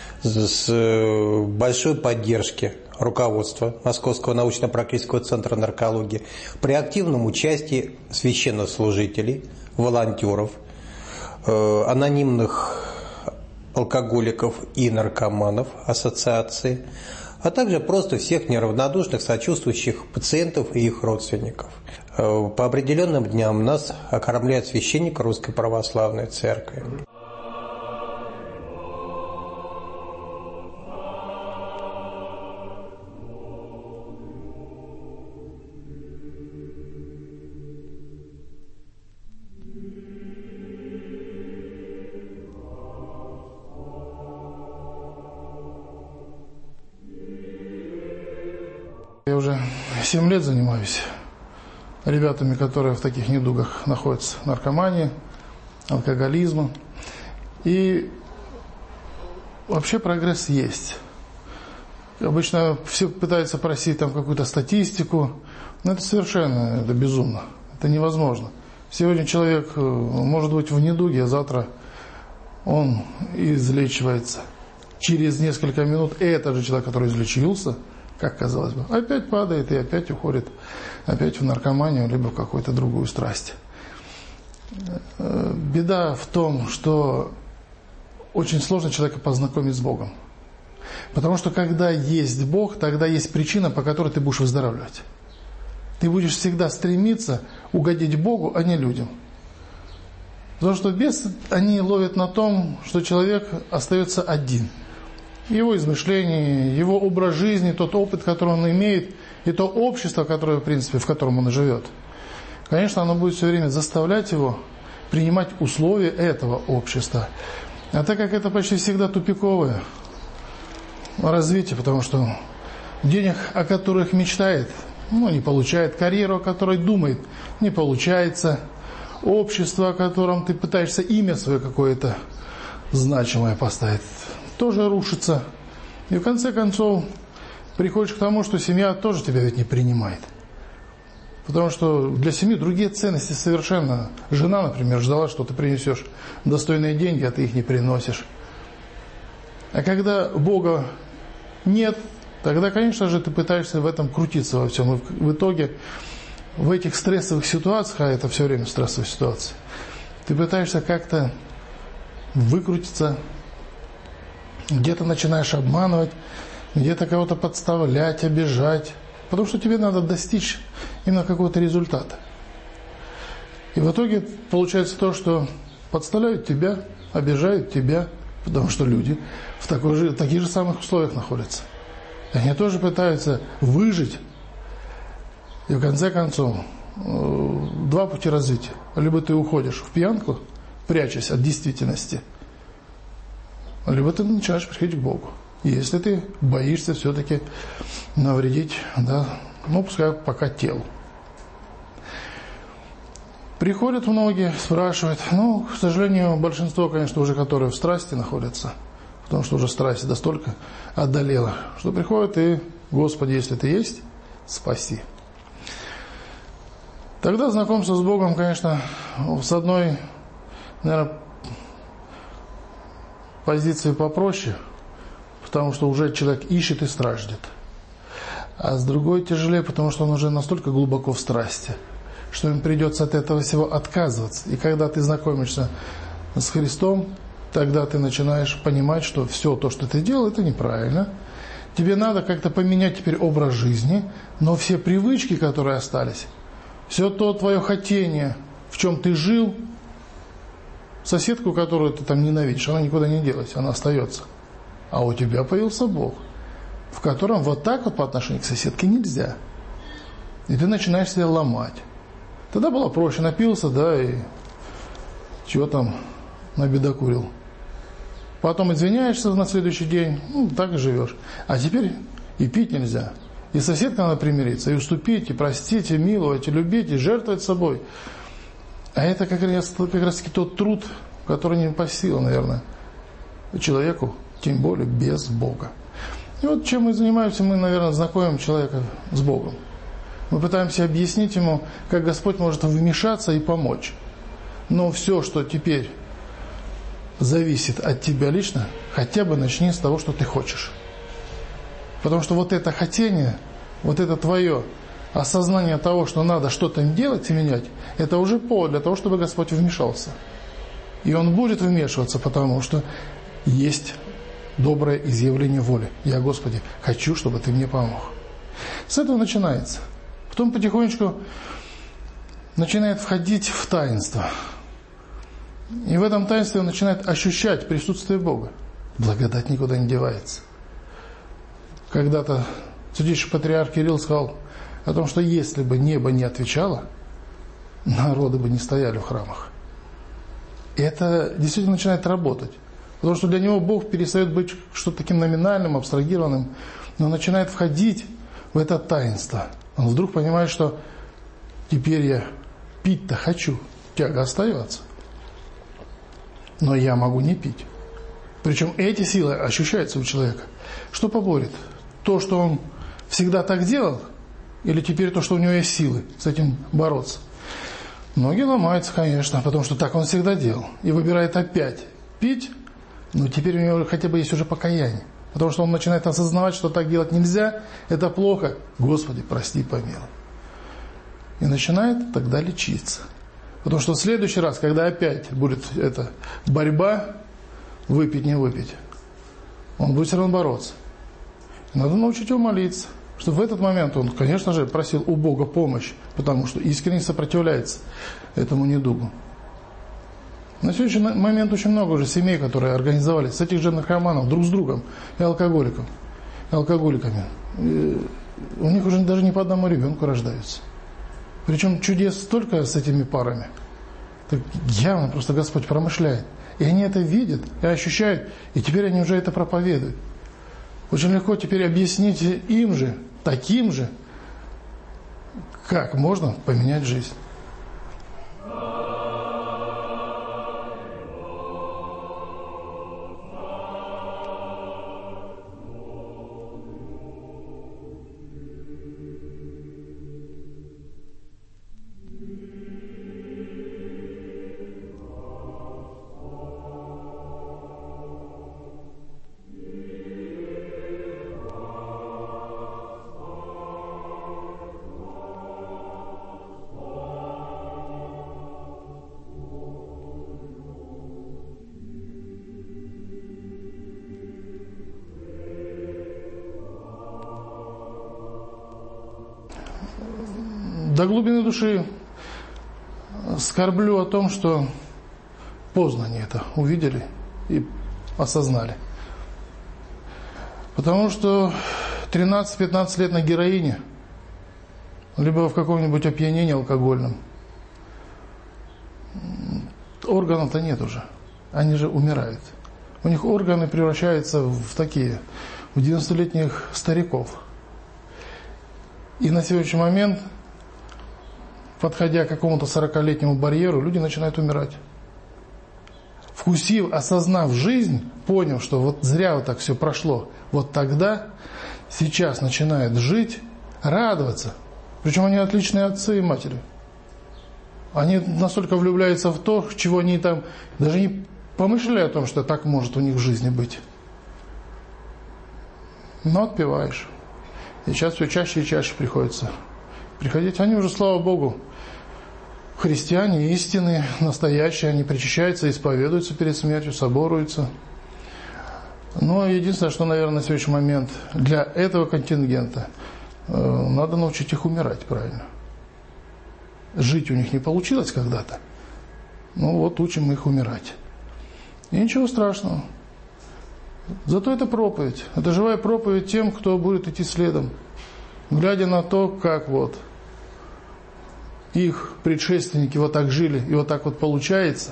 с большой поддержки руководства Московского научно-практического центра наркологии, при активном участии священнослужителей, волонтеров, анонимных алкоголиков и наркоманов ассоциации, а также просто всех неравнодушных, сочувствующих пациентов и их родственников. По определенным дням нас окормляет священник Русской Православной Церкви. Я уже семь лет занимаюсь ребятами, которые в таких недугах находятся: наркомании, алкоголизма. И вообще прогресс есть. Обычно все пытаются просить там какую-то статистику, но это совершенно это безумно, это невозможно. Сегодня человек может быть в недуге, а завтра он излечивается. Через несколько минут этот же человек, который излечился, как казалось бы, опять падает и опять уходит опять в наркоманию, либо в какую-то другую страсть. Беда в том, что очень сложно человека познакомить с Богом. Потому что когда есть Бог, тогда есть причина, по которой ты будешь выздоравливать. Ты будешь всегда стремиться угодить Богу, а не людям. Потому что бесы, они ловят на том, что человек остается один. Его измышления, его образ жизни, тот опыт, который он имеет, и то общество, которое, в принципе, в котором он живет. Конечно, оно будет все время заставлять его принимать условия этого общества. А так как это почти всегда тупиковое развитие, потому что денег, о которых мечтает, ну, не получает, карьеру, о которой думает, не получается, общество, о котором ты пытаешься имя свое какое-то значимое поставить, тоже рушится. И в конце концов приходишь к тому, что семья тоже тебя ведь не принимает. Потому что для семьи другие ценности совершенно. Жена, например, ждала, что ты принесешь достойные деньги, а ты их не приносишь. А когда Бога нет, тогда, конечно же, ты пытаешься в этом крутиться во всем. И в итоге в этих стрессовых ситуациях, а это все время стрессовые ситуации, ты пытаешься как-то выкрутиться, где-то начинаешь обманывать, где-то кого-то подставлять, обижать, потому что тебе надо достичь именно какого-то результата. И в итоге получается то, что подставляют тебя, обижают тебя, потому что люди в, такой же, в таких же самых условиях находятся. И они тоже пытаются выжить. И в конце концов, два пути развития. Либо ты уходишь в пьянку, прячась от действительности, либо ты начинаешь приходить к Богу. Если ты боишься все-таки навредить, да, ну, пускай пока телу. Приходят многие, спрашивают. Ну, к сожалению, большинство, конечно, уже которые в страсти находятся, потому что уже страсть настолько одолела, что приходят и: Господи, если ты есть, спаси. Тогда знакомство с Богом, конечно, с одной, наверное, позиции попроще, потому что уже человек ищет и страждет. А с другой тяжелее, потому что он уже настолько глубоко в страсти, что им придется от этого всего отказываться. И когда ты знакомишься с Христом, тогда ты начинаешь понимать, что все то, что ты делал, это неправильно. Тебе надо как-то поменять теперь образ жизни, но все привычки, которые остались, все то твое хотение, в чем ты жил, соседку, которую ты там ненавидишь, она никуда не делась, она остается. А у тебя появился Бог, в котором вот так вот по отношению к соседке нельзя. И ты начинаешь себя ломать. Тогда было проще, напился, да, и чего там набедокурил. Потом извиняешься на следующий день, ну, так и живешь. А теперь и пить нельзя, И соседка надо примириться, и уступить, и простить, и миловать, и любить, и жертвовать собой. А это как раз, как раз таки тот труд, который не по силам, наверное, человеку, тем более без Бога. И вот чем мы занимаемся, мы, наверное, знакомим человека с Богом. Мы пытаемся объяснить ему, как Господь может вмешаться и помочь. Но все, что теперь зависит от тебя лично, хотя бы начни с того, что ты хочешь. Потому что вот это хотение, вот это твое осознание того, что надо что-то делать и менять, это уже повод для того, чтобы Господь вмешался. И Он будет вмешиваться, потому что есть доброе изъявление воли. Я, Господи, хочу, чтобы Ты мне помог. С этого начинается. Потом потихонечку начинает входить в таинство. И в этом таинстве он начинает ощущать присутствие Бога. Благодать никуда не девается. Когда-то святейший патриарх Кирилл сказал о том, что если бы небо не отвечало, народы бы не стояли в храмах. И это действительно начинает работать. Потому что для него Бог перестает быть что-то таким номинальным, абстрагированным, но начинает входить в это таинство. Он вдруг понимает, что теперь я пить-то хочу, тяга остается. Но я могу не пить. Причем эти силы ощущаются у человека. Что поборет? То, что он всегда так делал, или теперь то, что у него есть силы с этим бороться? Многие ломаются, конечно, потому что так он всегда делал. И выбирает опять пить, но теперь у него хотя бы есть уже покаяние. Потому что он начинает осознавать, что так делать нельзя, это плохо. Господи, прости, помилуй. И начинает тогда лечиться. Потому что в следующий раз, когда опять будет эта борьба, выпить, не выпить, он будет все равно бороться. И надо научить его молиться. Что в этот момент он, конечно же, просил у Бога помощь, потому что искренне сопротивляется этому недугу. На сегодняшний момент очень много уже семей, которые организовались с этих же наркоманов друг с другом и алкоголиков, и алкоголиками. И у них уже даже не по одному ребенку рождаются. Причем чудес столько с этими парами. Так явно просто Господь промышляет. И они это видят и ощущают, и теперь они уже это проповедуют. Очень легко теперь объяснить им же, таким же, как можно поменять жизнь. До глубины души скорблю о том, что поздно они это увидели и осознали. Потому что тринадцать-пятнадцать лет на героине, либо в каком-нибудь опьянении алкогольном, органов-то нет уже. Они же умирают. У них органы превращаются в такие, в девяностолетних стариков. И на сегодняшний момент, подходя к какому-то сорокалетнему барьеру, люди начинают умирать. Вкусив, осознав жизнь, поняв, что вот зря вот так все прошло, вот тогда, сейчас начинают жить, радоваться. Причем они отличные отцы и матери. Они настолько влюбляются в то, чего они там даже не помышляют о том, что так может у них в жизни быть. Но отпеваешь. И сейчас все чаще и чаще приходится приходить. Они уже, слава Богу, христиане истинные, настоящие, они причащаются, исповедуются перед смертью, соборуются. Но единственное, что, наверное, на сегодняшний момент для этого контингента э, надо научить их умирать правильно. Жить у них не получилось когда-то. Ну вот учим их умирать. И ничего страшного. Зато это проповедь. Это живая проповедь тем, кто будет идти следом. Глядя на то, как вот их предшественники вот так жили, и вот так вот получается.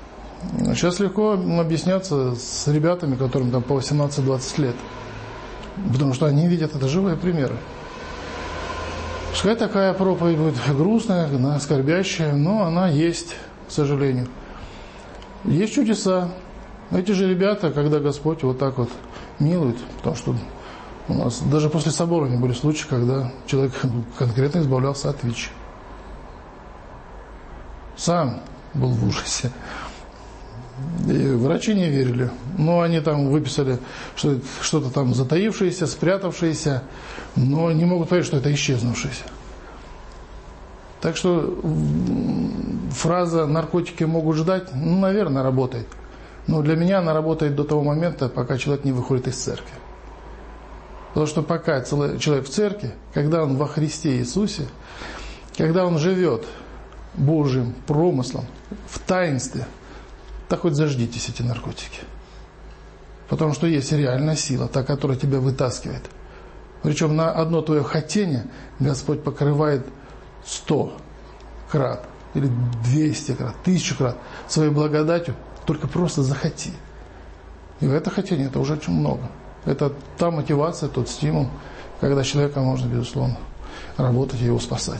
Сейчас легко объясняться с ребятами, которым там по восемнадцать-двадцать лет. Потому что они видят это живые примеры. Пускай такая проповедь будет грустная, скорбящая, но она есть, к сожалению. Есть чудеса. Эти же ребята, когда Господь вот так вот милует, потому что у нас даже после собора не были случаи, когда человек конкретно избавлялся от ВИЧ. Сам был в ужасе. И врачи не верили. Но они там выписали, что что-то там затаившееся, спрятавшееся, но не могут поверить, что это исчезнувшееся. Так что фраза «наркотики могут ждать», ну, наверное, работает. Но для меня она работает до того момента, пока человек не выходит из церкви. Потому что пока человек в церкви, когда он во Христе Иисусе, когда он живет Божьим промыслом в таинстве, так хоть заждитесь эти наркотики. Потому что есть реальная сила, та, которая тебя вытаскивает. Причем на одно твое хотение Господь покрывает сто крат, или двести крат, тысячу крат своей благодатью. Только просто захоти. И это хотение, это уже очень много. Это та мотивация, тот стимул, когда человека можно, безусловно, работать и его спасать.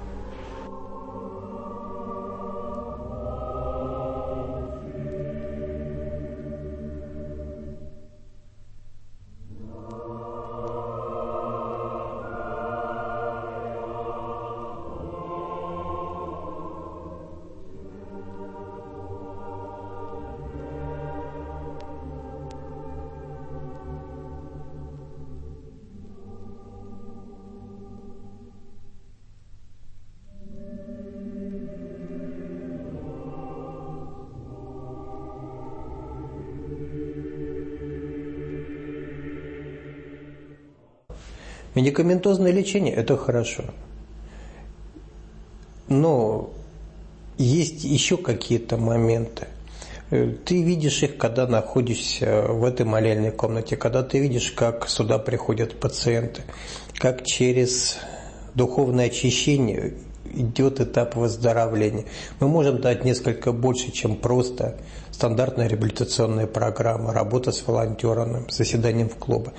Медикаментозное лечение – это хорошо. Но есть еще какие-то моменты. Ты видишь их, когда находишься в этой молельной комнате, когда ты видишь, как сюда приходят пациенты, как через духовное очищение идет этап выздоровления. Мы можем дать несколько больше, чем просто стандартная реабилитационная программа, работа с волонтером, заседанием в клубе.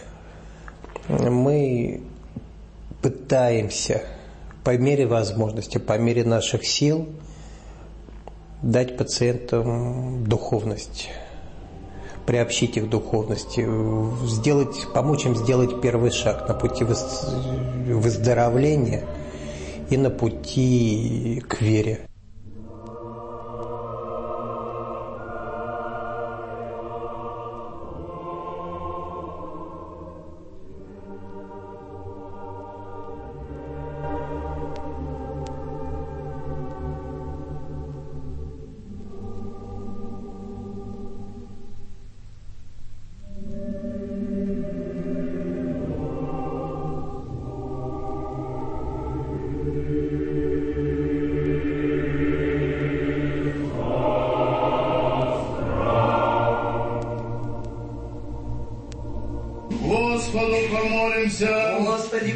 Мы пытаемся по мере возможности, по мере наших сил дать пациентам духовность, приобщить их к духовности, сделать, помочь им сделать первый шаг на пути выздоровления и на пути к вере. Господу помолимся. Господи,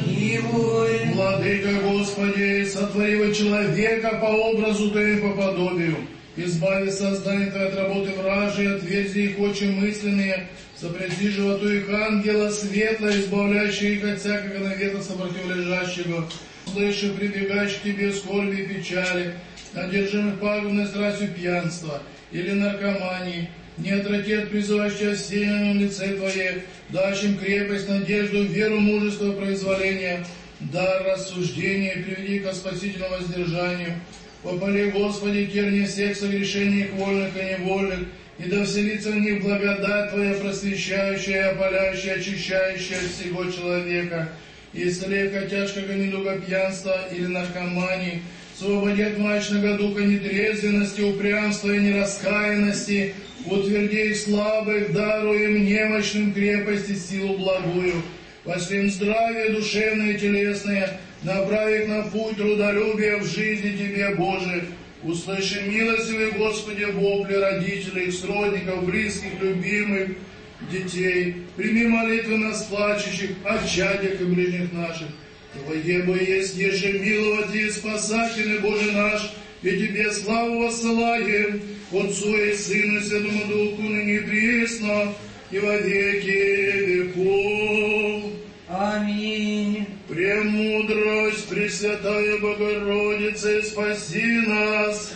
помилуй. Владыка Господи, сотвори человека по образу Твоему, по подобию. Избави создание Твое от работы вражьей, отверзи их очи мысленные, сопряди животу их ангела светла, избавляющего их от всякого навета сопротивлежащего. Слыши, прибегающих к Тебе скорби и печали, одержимых пагубной страстью пьянства или наркомании, не отврати от призывающего сильном лице Твое, дашь им крепость, надежду, веру, мужество, произволение, дар рассуждения, приведи ко спасительному воздержанию. Попали, Господи, терни всех согрешений их вольных и невольных, и да вселится в них благодать Твоя, просвещающая, опаляющая, очищающая всего человека. Исцели их от тяжкого недуга пьянства или наркомании, освободи от мрачного духа нетрезвенности, упрямства и нераскаянности, утверди их слабых, даруй им немощным крепость и силу благую. Пошли им здравие душевное и телесное, направи их на путь трудолюбия в жизни Тебе, Боже. Услыши милостивый, Господи, вопли родителей, сродников, близких, любимых, детей. Прими молитвы нас плачущих, о чадях и ближних наших. Твое бы есть ежемиловать и спасательный Боже наш, и Тебе славу воссылаем, Отцу и Сыну и Святому Духу, ныне и присно, и во веки веков. Аминь. Премудрость, Пресвятая Богородица, спаси нас.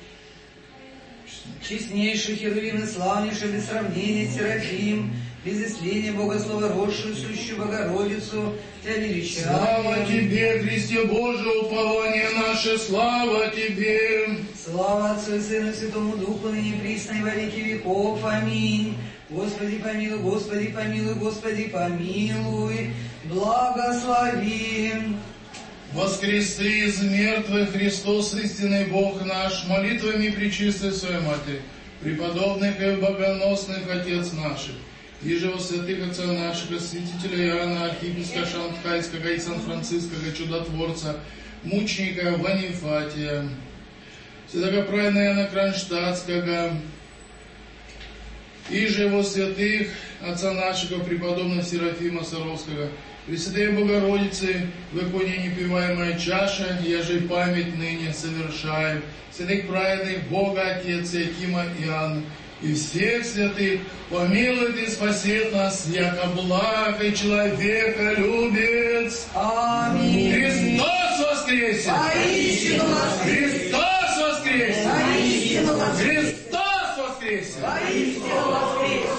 Честнейший Херувим и славнейший без сравнения Серафим, без исследия Богослова росшую сущую Богородицу, Тебя величаем. Слава Тебе, Христе Божий, упование наше, слава Тебе. Слава Отцу и Сыну и Святому Духу, ныне и присно и во веки веков. Аминь. Господи помилуй, Господи помилуй, Господи помилуй, благослови. Воскреси из мертвых, Христос, истинный Бог наш, молитвами пречистой Своей Матери, преподобных и богоносных Отец наших, и же во святых Отца наших, святителя Иоанна, архиепископа Шанхайского и Сан-Франциского, чудотворца, мученика Ванифатия, святоправедного Иоанна Кронштадтского, и же во святых Отца нашего, преподобного Серафима Саровского, Пресвятая Богородицы, в иконе непиваемая чаша, я же память ныне совершаю, святых праведных Бога Отец Якима и Иоанна, и всех святых, помилует и спасет нас, яко благ и человека любец. Аминь. Христос воскресе! Воистину воскресе! Христос воскресе! Воистину воскресе! Христос воскресе! Воистину воскресе!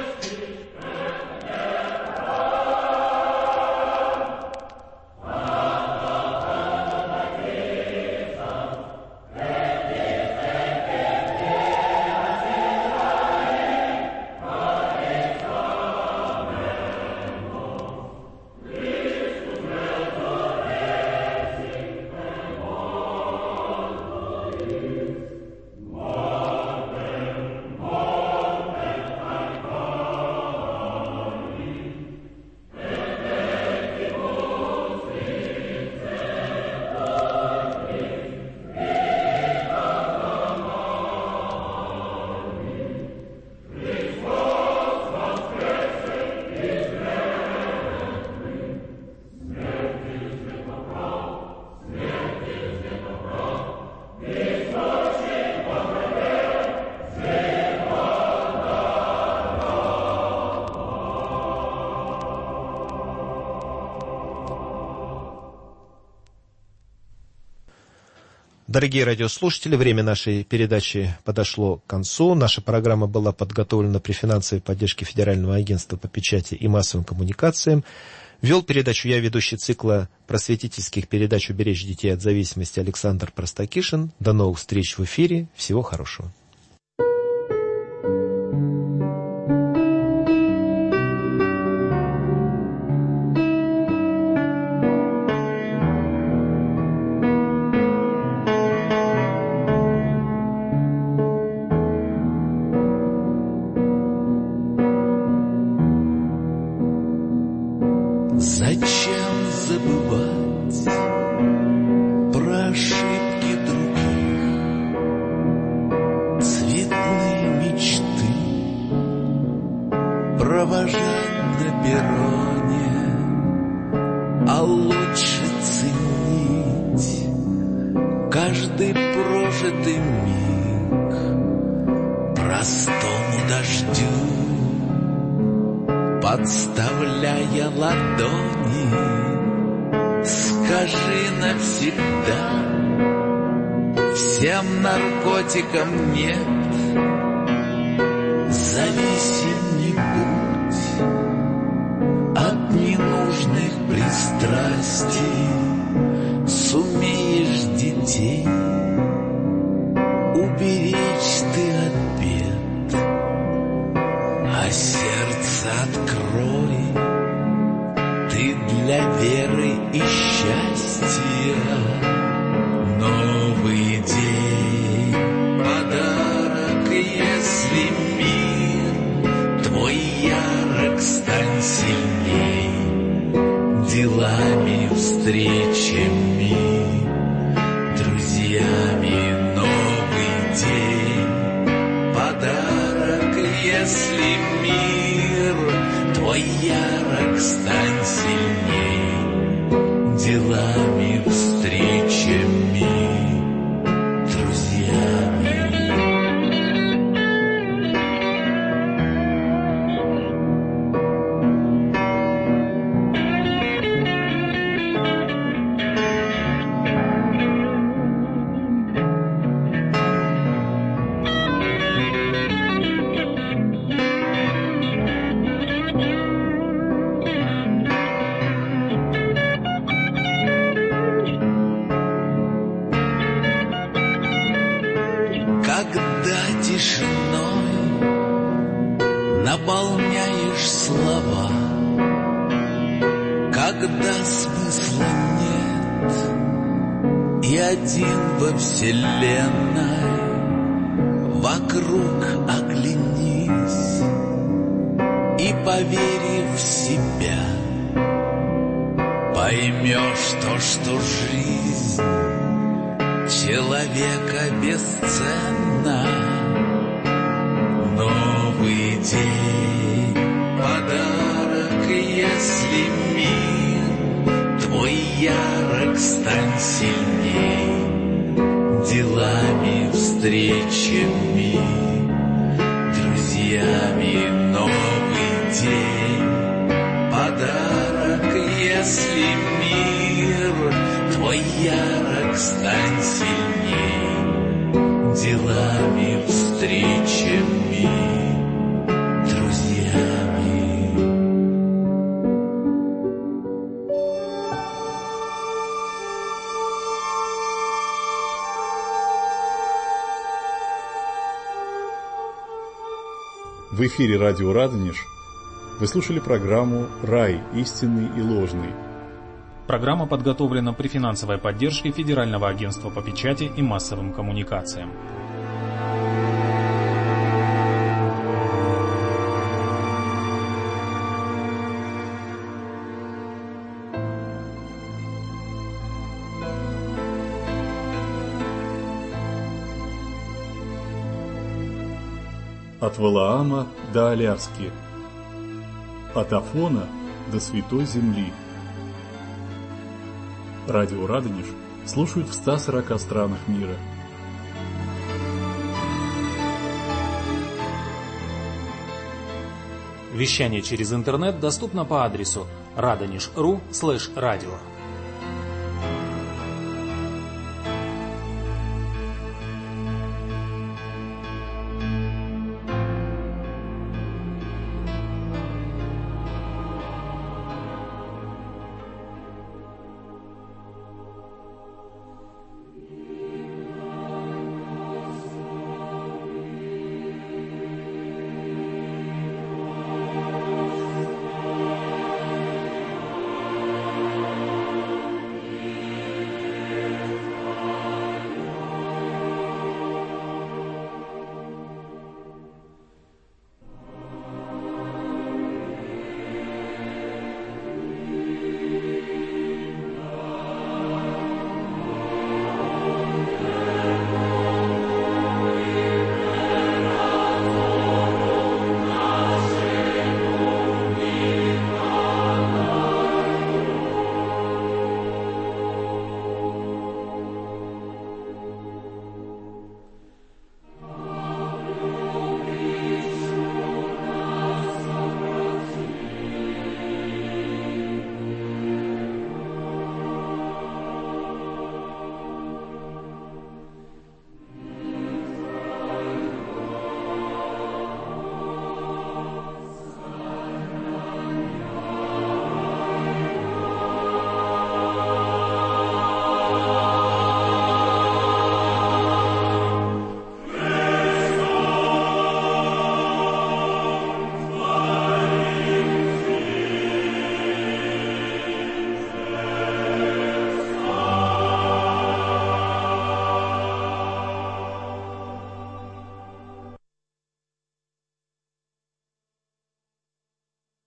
Дорогие радиослушатели, время нашей передачи подошло к концу. Наша программа была подготовлена при финансовой поддержке Федерального агентства по печати и массовым коммуникациям. Вел передачу я, ведущий цикла просветительских передач «Уберечь детей от зависимости» Александр Простакишин. До новых встреч в эфире. Всего хорошего. Подставляя ладони, скажи навсегда, всем наркотикам нет, зависим не будь от ненужных пристрастий, сумеешь детей уберечь ты от бед, а сердце открой ты для веры и счастья. Новый день, подарок, если мир твой ярок, стань сильней делами, встречами, друзей. тишиной наполняешь слова, когда смысла нет, и один во вселенной. Вокруг оглянись и, поверив в себя, поймешь то, что жизнь человека бесценна. Новый день, подарок, если мир твой ярок, стань сильней делами, встречами, друзьями. Новый день, подарок, если мир твой ярок, стань сильней делами, встречами, друзьями. В эфире радио «Радонеж» вы слушали программу «Рай. Истинный и ложный». Программа подготовлена при финансовой поддержке Федерального агентства по печати и массовым коммуникациям. От Валаама до Аляски, от Афона до Святой Земли. Радио «Радонеж» слушают в ста сорока странах мира. Вещание через интернет доступно по адресу радонеж точка ру слэш радио.